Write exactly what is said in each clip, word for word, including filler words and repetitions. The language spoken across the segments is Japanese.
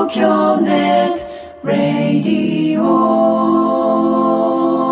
東京ネットラジオ。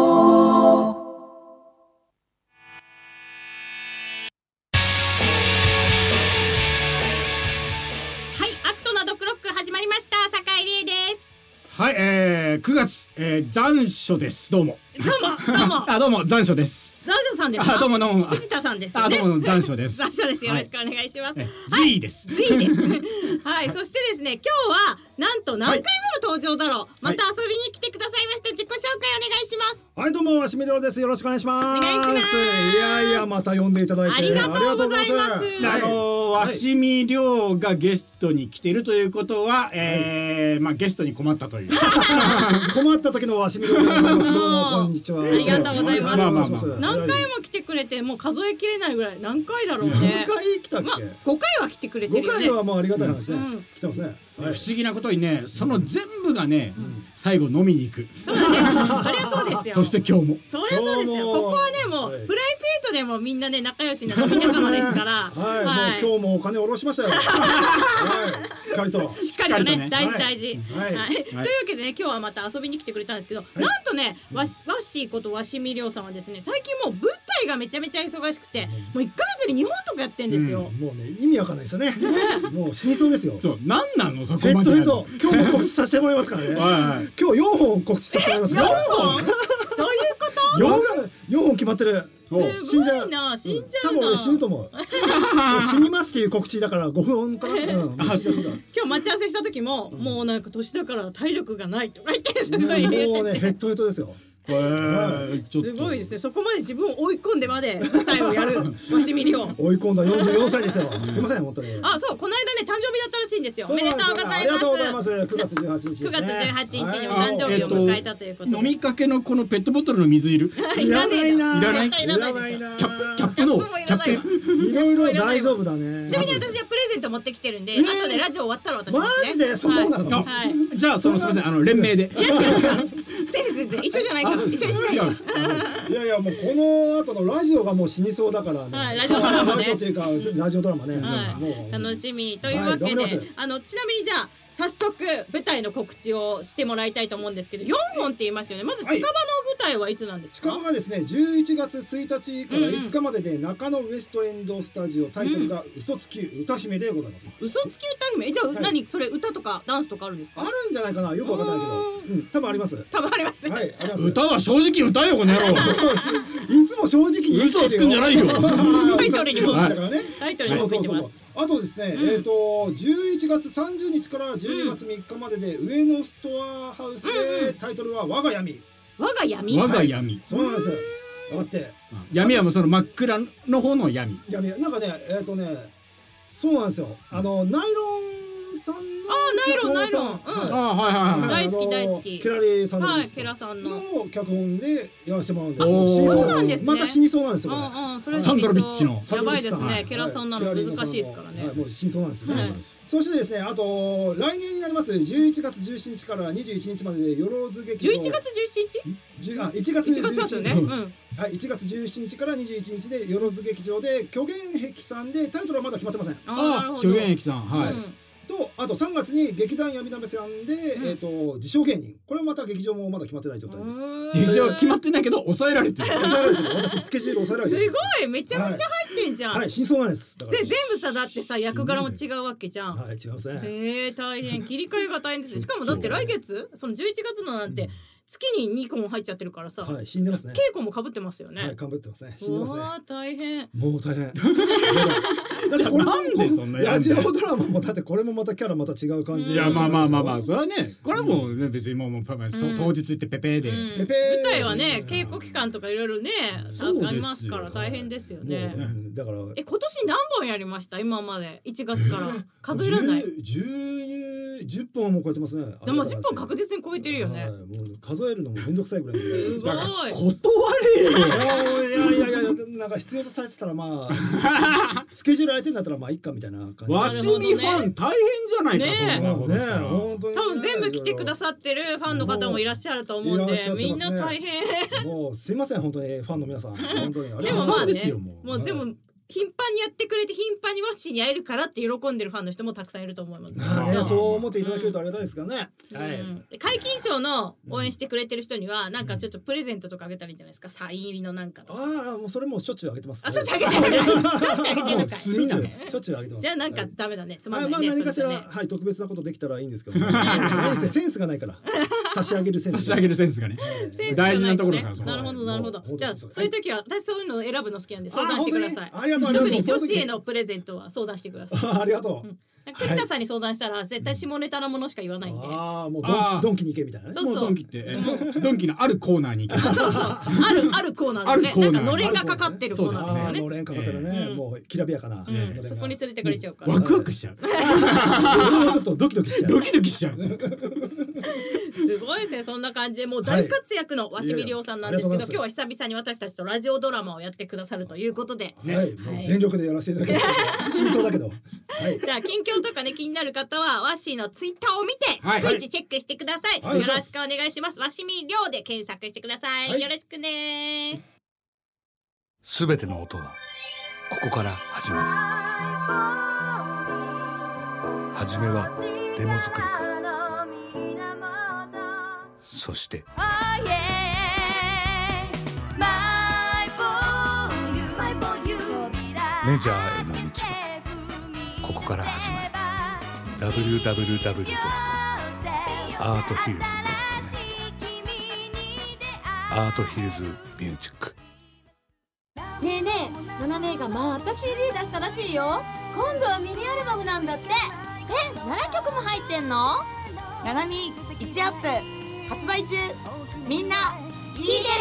はい、えー、くがつ、えー、残暑です。どうも。 どうもどうも。 あ、どうも残暑です。 残暑さんですか。 あ、どうもどうも。 藤田さんですよね。 あ、どうも残暑です。 残暑です。よろしくお願いします。 G です。 G です。はい、そしてですね、今日はなんと何回目の登場だろう。また遊びに来てくださいました。自己紹介お願いします。 はい、どうもわしみりょうです。よろしくお願いします。 お願いします。 いやいや、また呼んでいただいてありがとうございます。 あのわしみりょうがゲストに来てるということは、えー、まあゲストに困ったという。 困った時のわしみりょうでございます。どうもこんにちは。 ありがとうございます。 まあまあまあ、 何回も来てくれてもう数えきれないぐらい。何回だろうね。 何回来たっけ。 まあごかいは来てくれてるよね。 ごかいはもうありがたい話ね。来てますね。 不思議なことにね、その全部がね、最後飲みに行く。 そうだね。そりゃそうですよ。 そして今日も。 そりゃそうですよ。ここはね、もうプライベートでもみんなね仲良しな飲み仲間ですから。 はい。もう今日もお金下ろしましたよ。はい。しっかりと。 しっかりとね、大事大事。はい。というわけでね、今日はまた遊びに来てくれたんですけど、なんとね、わしわっしーことわしみりょうさんはですね、最近もう舞台がめちゃめちゃ忙しくて、もういっかげつににほんとかやってんですよ。 もうね、意味わかんないですよね。もう死にそうですよ。 そう、なんなのそこままで。 えっと今日も告知させてもらいますからね。今日よんほん告知させてもらいます。 よんほん？どういうこと？ よんほん決まってる。 すごいな、死んじゃうな。 多分俺死ぬと思う。死にますっていう告知だからごふんかな。今日待ち合わせした時も、もうなんか年だから体力がないとか言ってすごい言ってて。 もうねヘッドヘッドですよ。 すごいですね。そこまで自分を追い込んでまで舞台をやるわしみりょう。 追い込んだよんじゅうよんさいですよ。すいません本当に。 あ、そう、この間ね誕生日だったらしいんですよ。おめでとうございます。 ありがとうございます。くがつじゅうはちにちですね。 くがつじゅうはちにちにお誕生日を迎えたということで。 飲みかけのこのペットボトルの水いる？ いらないな。 いらない。 いらないな。 キャップキャップのキャップ。 いろいろ大丈夫だね。 ちなみに私はプレゼント持ってきてるんで、後でラジオ終わったら私もね。 マジでそうなの？ じゃあそのすみません、あの連名で。 いや違う違う。先生先生一緒じゃないから。一緒にしない。 いやいやもうこの後のラジオがもう死にそうだからね。 はい、ラジオドラマね。 ラジオっていうかラジオドラマね。 はい、楽しみというわけで、あのちなみにじゃあ早速舞台の告知をしてもらいたいと思うんですけど、よんほんって言いましたよね。まず近場の舞台はいつなんですか？ 近場がですねじゅういちがつついたちからいつかまでで中野ウエストエンドスタジオ、タイトルが嘘つき歌姫でございます。 嘘つき歌姫？じゃあ何それ歌とかダンスとかあるんですか？ あるんじゃないかな、よくわかんないけど、多分あります。 多分あります。 はい、あります。 歌は正直歌よこの野郎。 いつも正直に嘘をつくんじゃないよ。 タイトルにもだからね。 タイトルにも書いてます。 あとですね、えっとじゅういちがつさんじゅうにちからじゅうにがつみっかまでで上野ストアハウスでタイトルは我が闇。 我が闇？ 我が闇。 そうなんですよ。あって闇はもうその真っ暗の方の闇。 闇なんかね、えっとねそうなんですよ。あのナイロンさんのナイロンナイロン、 あはいはいはい、 大好き大好き。 ケラリさんのケラさんの脚本でやらせてもらうんで、 そうなんですね。 また死にそうなんですよ。 サンドロビッチのやばいですね。ケラさんなの難しいですからね。 もう死にそうなんですよ。そしてですね、あと来年になりますじゅういちがつじゅうしちにちからにじゅういちにちまででよろず劇場。 じゅういちがつじゅうしちにち？ あ、いちがつじゅうしちにちね。 はい、いちがつじゅうしちにちからにじゅういちにちでよろず劇場で虚言癖さんでタイトルはまだ決まってません。 あ、 虚言癖さん、はい。 とあとさんがつに劇団闇鍋さんで、えっと自称芸人、これはまた劇場もまだ決まってない状態です。 劇場決まってないけど抑えられてる。 抑えられてる。私スケジュール抑えられてる。 すごい、めちゃめちゃ入ってんじゃん。 はい、真相なんです。 で全部さ、だってさ役柄も違うわけじゃん。 はい、違いますね。 ええ、大変、切り替えが大変です。しかもだって来月そのじゅういちがつのなんて月ににこも入っちゃってるからさ。 はい、死んでますね。 稽古も被ってますよね。 はい、被ってますね。死んでますね。 わあ、大変。 もう大変。 じゃあなんでそんなラジオドラマもだってこれもまたキャラまた違う感じで。 いやまあまあまあまあそれはね、これはもうね別にもう当日行ってペペで。 舞台はね稽古期間とかいろいろねありますから大変ですよね。 だからえ今年何本やりました今までいちがつから数えられない。 じゅう、じゅっぽんも超えてますね。 でもじゅっぽん確実に超えてるよね。 もう数えるのもめんどくさいぐらい。 すごい。 断れよ。 いやいやいやなんか必要とされてたらまあスケジュール空いてんだったらまあいっかみたいな感じ。 わしみファン大変じゃないか。 ねえ、本当に。 多分全部来てくださってるファンの方もいらっしゃると思うんで、みんな大変。 もうすいません本当にファンの皆さん本当に。 でもまあね、もうでも頻繁にやってくれて頻繁にワッシーに会えるからって喜んでるファンの人もたくさんいると思います。 あね、そう思っていただけるとありがたいですからね。 うんはい、解禁賞の応援してくれてる人にはなんかちょっとプレゼントとかあげたらいいんじゃないですか。サイン入りのなんかとか。 ああもうそれもしょっちゅうあげてます、ね。 あしょっちゅうあげてる。しょっちゅうあげてるのかい。 しょっちゅうしょっちゅうあげてます。 じゃあなんかダメだね。つまんないね。 まあ何かしら、ね、はい特別なことできたらいいんですけど、ね、何せセンスがないから差し上げるセンス。 差し上げるセンスがね。大事なところから。 なるほどなるほど。じゃあそういう時は私そういうのを選ぶの好きなんで相談してください。 ありがとう。 特に女子へのプレゼントは相談してください。 ありがとう。 藤田さんに相談したら絶対下ネタのものしか言わないんで。 ああもうドンキドンキに行けみたいなね。 そうそう。 ドンキってドンキのあるコーナーに行け。 そうそう。あるあるコーナーですね。なんかのれんがかかってるコーナーですよね。 のれんかかってるね。もうきらびやかな。 そこに連れてくれちゃうから。 ワクワクしちゃう。 もうちょっとドキドキしちゃう。 ドキドキしちゃう。 すごいですね。そんな感じでもう大活躍の鷲見亮さんなんですけど、今日は久々に私たちとラジオドラマをやってくださるということで、 はい、全力でやらせていただきます。真相だけど。 じゃあ近況とかね気になる方はワッシーのツイッターを見て逐一チェックしてください。よろしくお願いします。鷲見亮で検索してください。よろしくね。 すべての音はここから始まる。はじめはデモ作りから、そしてメジャーへの道もここから始まる。 ダブリューダブリューダブリュー ドット アートヒルズ ドット ネット アートヒルズミュージック。 ねえねえ、ナナ姉がまた シーディー 出したらしいよ。今度はミニアルバムなんだって。え、ななきょくも入ってんの？ ナナミいちアップ発売中。みんな聞いてね。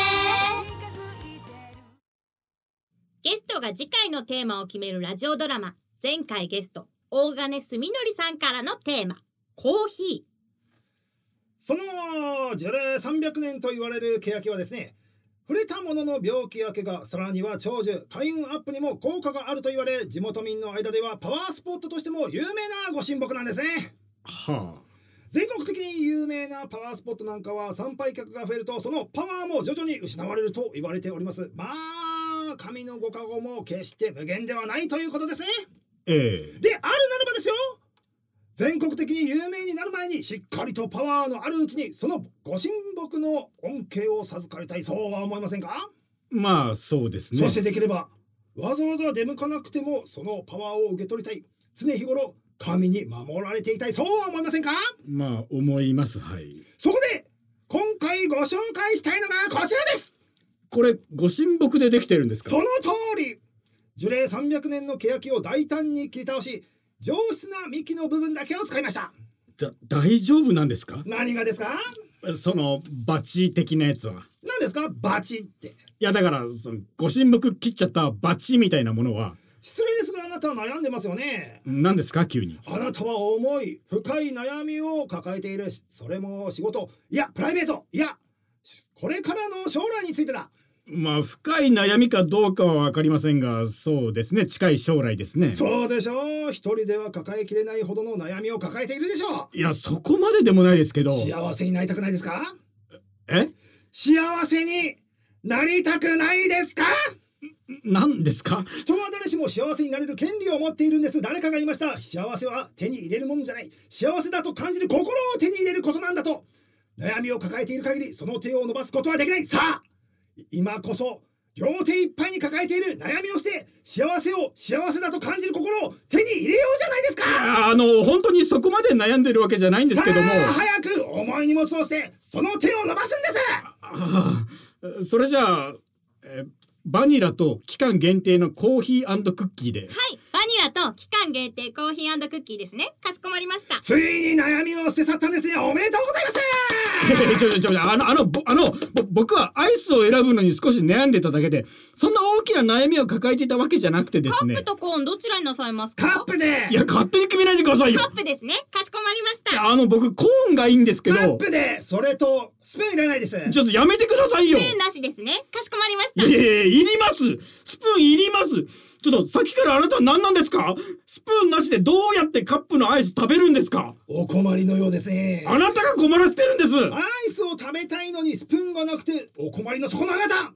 ゲストが次回のテーマを決めるラジオドラマ。前回ゲスト大金住則さんからのテーマコーヒー。 その樹齢さんびゃくねんと言われる欅はですね、触れたものの病気明けが、さらには長寿開運アップにも効果があると言われ、地元民の間ではパワースポットとしても有名なご神木なんですね。 はあ。 全国的に有名なパワースポットなんかは参拝客が増えるとそのパワーも徐々に失われると言われております。まあ神のご加護も決して無限ではないということですね。 ええ。 であるならばですよ、全国的に有名になる前にしっかりとパワーのあるうちにそのご神木の恩恵を授かりたい、そうは思いませんか？ まあそうですね。 そしてできればわざわざ出向かなくてもそのパワーを受け取りたい、常日頃神に守られていたい、そうは思いませんか？ まあ思います。はい。 そこで今回ご紹介したいのがこちらです。 これご神木でできてるんですか？ その通り、樹齢さんびゃくねんの欅を大胆に切り倒し、上質な幹の部分だけを使いました。 だ大丈夫なんですか？ 何がですか？ そのバチ的なやつは。 何ですかバチって？ いやだからそのご神木切っちゃったバチみたいなものは。 失礼ですがあなたは悩んでますよね。 何ですか急に？ あなたは重い深い悩みを抱えている。それも仕事、いやプライベート、いやこれからの将来についてだ。 まあ深い悩みかどうかは分かりませんが、そうですね、近い将来ですね。 そうでしょう。一人では抱えきれないほどの悩みを抱えているでしょう。 いやそこまででもないですけど。 幸せになりたくないですか？ え？ 幸せになりたくないですか？ 何ですか？ 人は誰しも幸せになれる権利を持っているんです。誰かが言いました。幸せは手に入れるものじゃない、幸せだと感じる心を手に入れることなんだと。悩みを抱えている限りその手を伸ばすことはできない。さあ今こそ両手いっぱいに抱えている悩みをして幸せを幸せだと感じる心を手に入れようじゃないですか。 いやあの本当にそこまで悩んでるわけじゃないんですけども。 さあ早く重い荷物をしてその手を伸ばすんです。 ああ、それじゃあ、えバニラと期間限定のコーヒー&クッキーで。 はい、バニラと期間限定コーヒー&クッキーですね。かしこまりました。 ついに悩みを捨て去ったんですね。おめでとうございます。 ちょちょちょあのあのぼあの僕はアイスを選ぶのに少し悩んでただけで、そんな大きな悩みを抱えていたわけじゃなくてですね。 カップとコーンどちらになさいますか？ カップで。 いや勝手に決めないでくださいよ。 カップですね。かしこまりました。 あの僕コーンがいいんですけど。 カップで。それとスプーンいらないです。 ちょっとやめてくださいよ。 スプーンなしですね。かしこまりました。 いやいやいや、いります。スプーンいります。ちょっとさっきからあなたは何なんですか？スプーンなしでどうやってカップのアイス食べるんですか？ お困りのようですね。 あなたが困らせてるんです。 アイスを食べたいのにスプーンがなくてお困りのそこのあなた。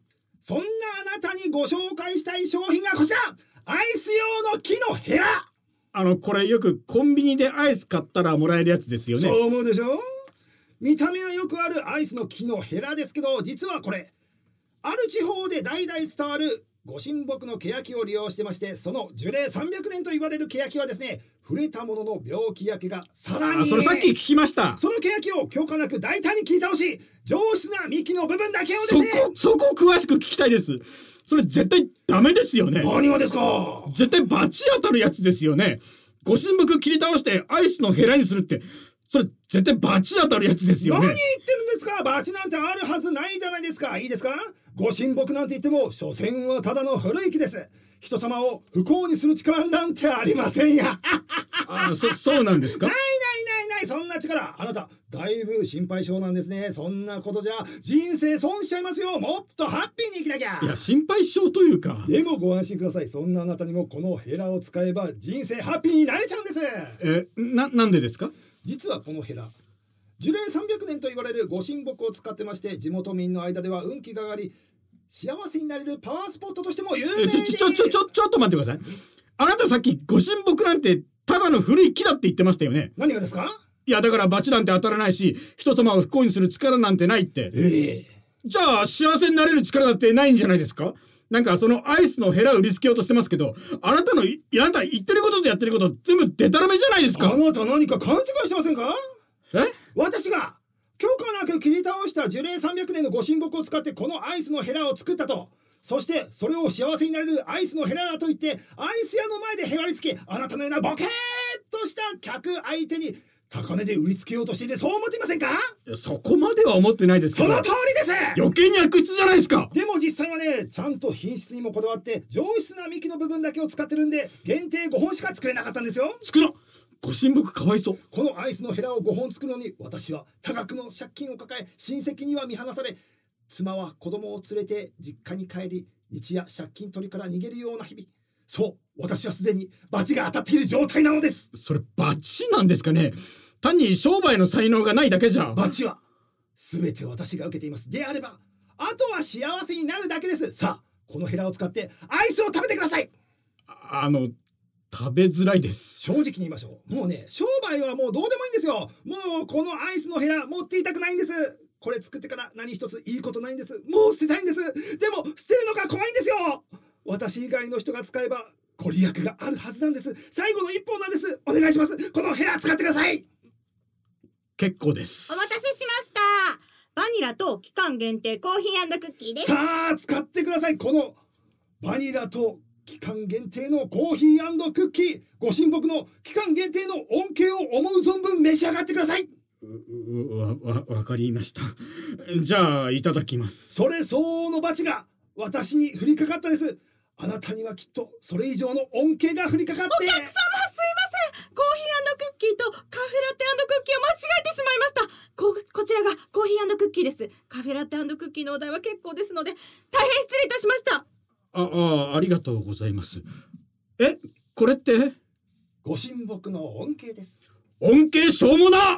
そんなあなたにご紹介したい商品がこちら、アイス用の木のヘラ。 あのこれよくコンビニでアイス買ったらもらえるやつですよね。 そう思うでしょ。見た目はよくあるアイスの木のヘラですけど、実はこれある地方で代々伝わるご神木の欅を利用してまして、その樹齢さんびゃくねんと言われる欅はですね、触れたものの病気やけがさらに、 それさっき聞きました。 その欅を許可なく大胆に切り倒し、上質な幹の部分だけをですね、 そこそこ詳しく聞きたいです。それ絶対ダメですよね。 何がですか。 絶対バチ当たるやつですよね。ご神木切り倒してアイスのヘラにするって、それ絶対バチ当たるやつですよね。 何言ってるんですか。バチなんてあるはずないじゃないですか。いいですか。ご神木なんて言っても所詮はただの古い木です。人様を不幸にする力なんてありませんや。 あ、そそうなんですか。 ないないないない、そんな力。あなただいぶ心配性なんですね。そんなことじゃ人生損しちゃいますよ。もっとハッピーに生きなきゃ。 いや心配性というか。 でもご安心ください。そんなあなたにもこのヘラを使えば人生ハッピーになれちゃうんです。 え、な、なんでですか。 実はこのヘラ、樹齢さんびゃくねんと言われるご神木を使ってまして、地元民の間では運気が上がり幸せになれるパワースポットとしても有名で。 ちょちょちょちょちょっと待ってください。あなたさっきご神木なんてただの古い木だって言ってましたよね。 何がですか。 いやだからバチなんて当たらないし、人様を不幸にする力なんてないって。 ええ、 じゃあ幸せになれる力だってないんじゃないですか。なんかそのアイスのヘラ売りつけようとしてますけど、あなたのいあなた言ってることとやってること全部デタラメじゃないですか。 あなた何か勘違いしてませんか。 え、 私が許可なく切り倒した樹齢さんびゃくねんのご神木を使ってこのアイスのヘラを作ったと、そしてそれを幸せになれるアイスのヘラだと言ってアイス屋の前でへばりつき、あなたのようなボケーっとした客相手に高値で売りつけようとしていて、そう思っていませんか。 そこまでは思ってないですけど。 その通りです。 余計に悪質じゃないですか。 でも実際はね、ちゃんと品質にもこだわって上質な幹の部分だけを使ってるんで、限定ごほんしか作れなかったんですよ。 少なご神木かわいそう。 このアイスのヘラをごほん作るのに私は多額の借金を抱え、親戚には見放され、妻は子供を連れて実家に帰り、日夜借金取りから逃げるような日々。そう、私はすでにバチが当たっている状態なのです。 それバチなんですかね。単に商売の才能がないだけじゃ。 バチは全て私が受けています。であればあとは幸せになるだけです。さあこのヘラを使ってアイスを食べてください。 あの食べづらいです。 正直に言いましょう。もうね、商売はもうどうでもいいんですよ。もうこのアイスのヘラ持っていたくないんです。これ作ってから何一ついいことないんです。もう捨てたいんです。でも捨てるのが怖いんですよ。私以外の人が使えばご利益があるはずなんです。最後の一本なんです。お願いします。このヘラ使ってください。 結構です。 お待たせしました。バニラと期間限定コーヒー&クッキーです。 さあ使ってください。このバニラと期間限定のコーヒー&クッキー、ご神木の期間限定の恩恵を思う存分召し上がってください。 うわ、わ、わかりました。じゃあいただきます。 それ相応の罰が私に降りかかったです。あなたにはきっとそれ以上の恩恵が降りかかって。 お客様すいません。コーヒー&クッキーとカフェラテ&クッキーを間違えてしまいました。ここちらがコーヒー&クッキーです。カフェラテ&クッキーのお代は結構ですので大変失礼いたしました。 ああ、ありがとうございます。え、これってご神木の恩恵です。 恩恵しょうもな。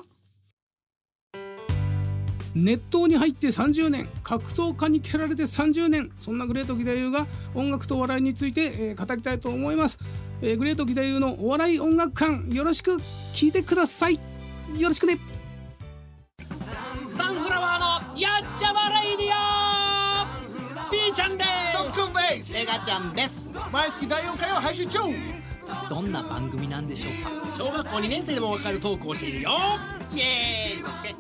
熱湯に入ってさんじゅうねん、格闘家に蹴られてさんじゅうねん、そんなグレート義太夫が音楽とお笑いについて、えー、語りたいと思います、えー、グレート義太夫のお笑い音楽館、よろしく聞いてください。よろしくね。 サンフラワーのやっちゃまレイディオ、ピーちゃんです。 トッツンです。 エガちゃんです。 毎月だいよんかいを配信中。 どんな番組なんでしょうか。小学校にねん生でもわかるトークをしているよ。イエーイ、嘘つけ。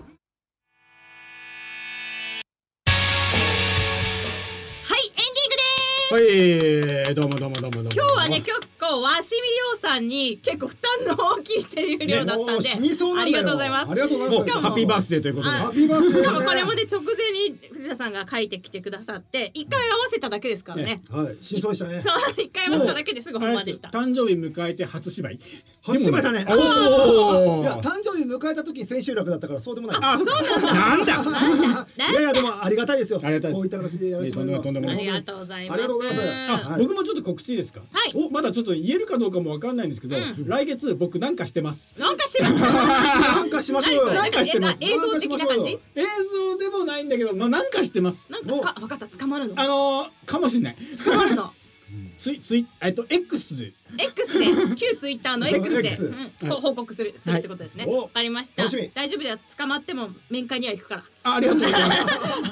はい、どうもどうもどうもどうも。 今日はね、結構わしみりょうさんに結構負担の大きいセリフ量だったんで、 ね、 ありがとうございます。 ありがとうございます。 ハッピーバースデーということで。 ハッピーバースデー。 しかもこれもね、直前に藤田さんが書いてきてくださって一回合わせただけですからね。 ね、はい、真相でしたね。 そう一回合わせただけですぐ本番でした。 誕生日迎えて初芝居。 初芝居だね。 おお。 いや誕生日迎えた時千秋楽だったからそうでもない。 あ、そうなんだ。 なんだ。 いやいやでもありがたいですよ。 ありがたいです。 こういった形でやらせてもらって。 ありがとうございます。 ありがとうございます。 あ、僕もちょっと告知いいですか。 はい。 お、まだちょっと言えるかどうかもわかんないんですけど、来月僕なんかしてます。 なんかしてます。 なんかかしましょうよ。 なんかしてます。 映像的な感じ？ 映像でもないんだけど、まあなんかしてます。 なんかつか分かった捕まるの？ あのー、かもしれない。 捕まるの。 ツイツイえっと X で X で旧ツイッターの X で、うん、報告するするってことですね。わかりました。大丈夫です。捕まっても面会には行くから。 あ、ありがとうございます。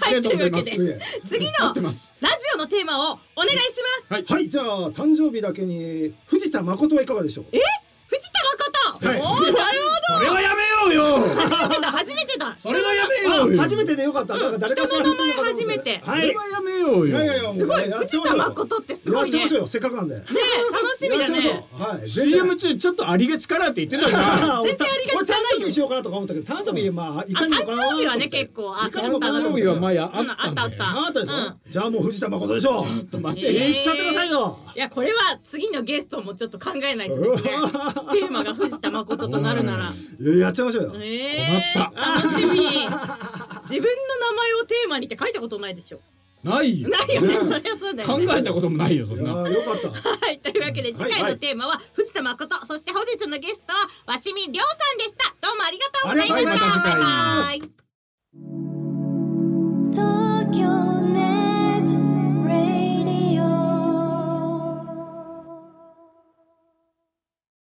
はい、というわけで次のラジオのテーマをお願いします。 はい、はい、じゃあ誕生日だけに藤田誠はいかがでしょう？ え？藤田誠。 はい、 おー、なるほど。 それはやめようよ。 初めてだ初めてだ。 それはやめようよ。 初めてでよかった。なんか誰かしら人の名前初めて。 はい。それはやめようよ。 いやいやいや、 すごい。藤田誠ってすごいね。 やっちゃいましょうよ。せっかくなんで。ね、 楽しみだね。 はい。 シーエム 中ちょっとありがちからって言ってたから。 全然ありがちじゃないよ。 誕生日しようかなとか思ったけど、誕生日まあいかにもかな。 誕生日はね結構あいかにも誕生日はまあやあったんだよ。 あったでしょ。じゃあもう藤田誠でしょ。 ちょっと待って。 言っちゃってくださいよ。 いやこれは次のゲストもちょっと考えないとですね。テーマが藤田誠となるなら。 やっちゃいましょうよ。 ええ。 困った。 楽しみ。自分の名前をテーマにって書いたことないでしょ。 ないよ。 ないよね。そりゃそうだよね。 考えたこともないよそんな。 よかった。 はい、というわけで次回のテーマは藤田誠、そして本日のゲストは鷲見亮さんでした。どうもありがとうございました。 ありがとうございました。 バイバイ。